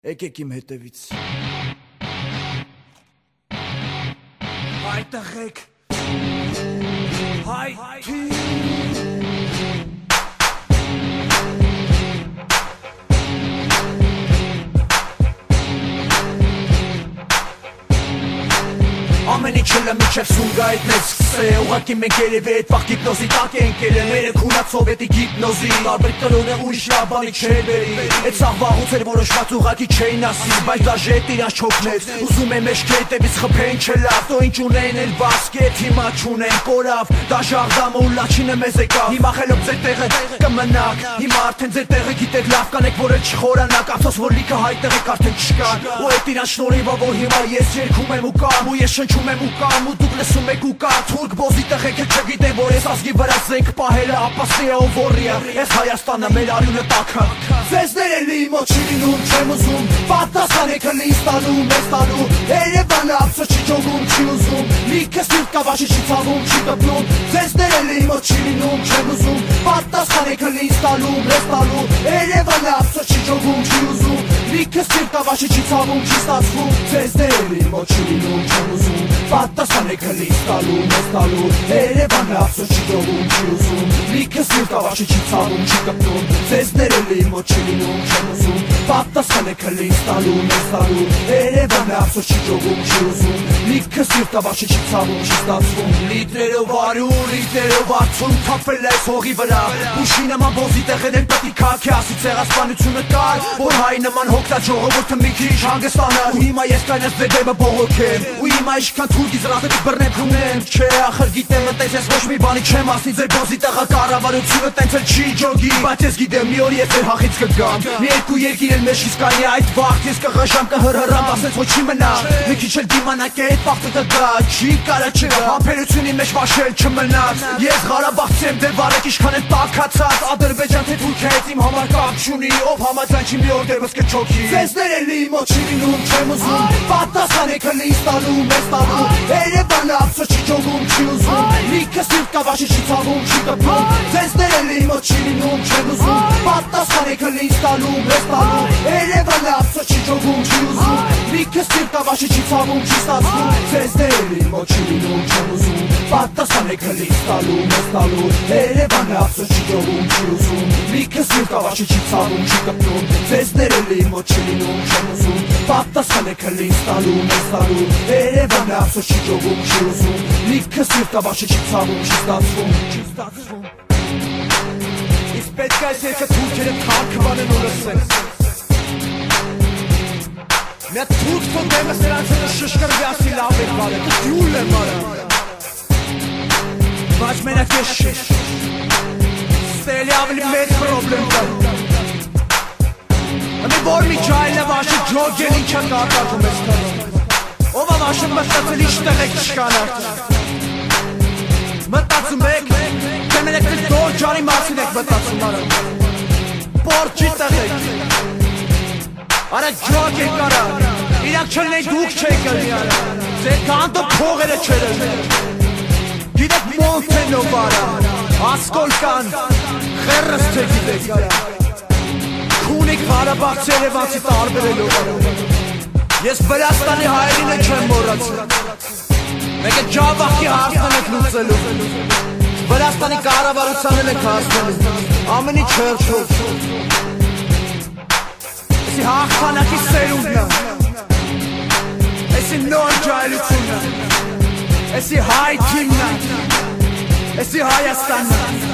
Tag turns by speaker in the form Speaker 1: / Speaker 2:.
Speaker 1: Եկեք իմ հետևից Հայտեղեք Հայթի Ամեն ինչ էլ միջև սունգա այդ մեծ սկսե Ուղղակի մենք երևի այդ վաղ գիպնոզի տակ ենք ելել Մերը քունած սովետի գիպնոզի Տարբեր տրոն է ուրիշ լաբանի չեր բերի Այդ սաղ վաղուց էր որոշված ուղղակի չէին ասի Բայց դաժե էտ իրանց չոքնեց Ուզում է մեջքի հետևից խփեն չլավ Տո ինչ ունեն էլ բասկետ հիմա չունեն կորավ Դաժե աղդամը ու լաչինը մեզ եկավ Հիմա խելոք ձեր տեղը կմնաք Հիմա արդեն ձեր տեղը գիտեք լավ կանեք որ էլ չխորանաք Ացոս որ լիքը հայտեղեք արդեն չկան Ու էտ իրանց շնորհիվով որ հիմա ես երգում եմ ու կամ ու ես շնչում եմ ու կամ ու դուք լսում եք ու կա Թուրք բոզի տեղեքը չգիտեք որ ես ազգի վրա զենք պահելը ապաստիա ու որիա Ես Հայաստանը մեր արյունը տակը Ձեզ ներելի մոտ չի լինում չեմ ուզում Պատասխանեք հլիս տալու մեզ տալու Երևանը ապսը չի ճոգում չի ուզում Լիքը սիրտ կավաշի չի ցավում չի կպնում Ձեզ ներելի մոտ չի լինում չեմ ուզում Պատասխանեք հլիս տալու մեզ տալու Երևանը ապսը չի ճոգում չի ուզում Լիքը սիրտ կավաշի չի ցավում չի ստացվում Ձեզ ներելի մոտ չի լինում չեմ ուզում Պատասխանեք հլիս տալու մեզ տալու Երևանը ապսը չի ճոգում չի ուզում Լիքը սիրտ կավաշի չի ցավում չի կպնում Ձեզ ներելի մոտ չի լինում չեմ ուզում Պատասխանեք հլիս տալու մեզ տալու Երևանը ապսը չի ճոգում չի ուզում Լիքը սիրտ կավաշի չի ցավում չի ստացվում Լիտրերով արյուն, լիտրերով արցուն թափվել այս հողի վրա Ուշի նման բոզի տեղեր են պետք քաքի ասի ցեղասպանությունը կար Որ հայ նման հոգտա ժողովուրդը մի քիչ հանգստանա Ու հիմա ես կանես ձեր դեմը բողոքեմ Ու հիմա ինչքան թուրք իզրատები բռնեմ քունեմ Չէ ախր գիտեմ ընտես ես ոչ մի բանի չեմ ասի Ձեր բոզի տեղը կառավարությունը տենց էլ չի ջոգի Բայց ես գիտեմ մի օր ես ձեր հախից կգամ Մի երկու երկիր էլ մեջից կանի այդ վաղտ Ես կղժամ կհրհրամ ասես ոչ չի մնա Մի քիչ էլ դիմանակ է այդ վաղտը կգա Չի կարա չգա համբերությունի մեջ վաշել չմնաց Ես Ղարաբաղցի եմ դեր վարեք ինչքան են տաքացած Ադրբեջան թե Թուրքիա հետ իմ համար կապ չունի Ով համաձայն չի մի օր դերվս կչոքի Ձեզ ներելի մոտ չի լինում չեմ ուզում Պատասխանեք հլիս տալու մեզ տալու Երևանը ապսը չի ճոգում չի ուզում Լիքը սիրտ կավաշի չի ցավում չի կպնում Ձեզ ներելի մոտ չի լինում չեմ ուզում Պատասխանեք հլիս տալու մեզ տալու Երևանը ապսը չի ճոգում չի ուզում Լիքը սիրտ կավաշի չի ցավում չի ստացվում Ձեզ ներելի մոտ չի լինում չեմ ուզում Պատասխանեք հլիս տալու մեզ տալու Երևանը ապսը չի ճոգում չի ուզում Լիքը սիրտ կավաշի չի ցավում չի կպնում Ձեզ ներելի մոտ չի լինում չեմ ուզում Պատասխանեք հլիս տալու մեզ տալու Երևանը ապսը չի ճոգում չի ուզում Լիքը սիրտ կավաշի չի ցավում չի ստացվում Իսկ պետք է այս երկը թուրքերը թարգմանեն ու լսեն Մի հատ թուրք թո դեմը սրանց հետը շշկրվի ասի լավ է բարը Դու դյուլ է մարը Բայց մենակ ես չի Ստելի ավելի մեծ պրոբլեմ կա Ամի որ մի ջայլը վաշի ջոգել ինչա կարտակում ես կարում Ով ավաշը մտածել իշտեղ եք չկան Մտածում եք Թե մենակ դեր դոր ջարի մասին եք մտածում արը Պորջի տեղ եք Արա ջոգ եք արա Իրանք չլնեին դուք չեք ըլի արա Ձեր կանտո փողերը չեր Գիտեք Մոնտենով արա Ասկոլկան Խերս թե գիտեք արա Քունիկ Ղարաբաղ Երևանցի տարբերելով արա Ես Վրաստանի հայերինը չեմ մոռացել Մեկը ջավախի հարցն եք լուծելու Վրաստանի կառավարությանն եք հասնելու Ամեն ինչ հերթով Էսի հաղթանակի սերունդն Էսի նոր ջայլությունն Էսի հայ թիմն Էսի Հայաստանն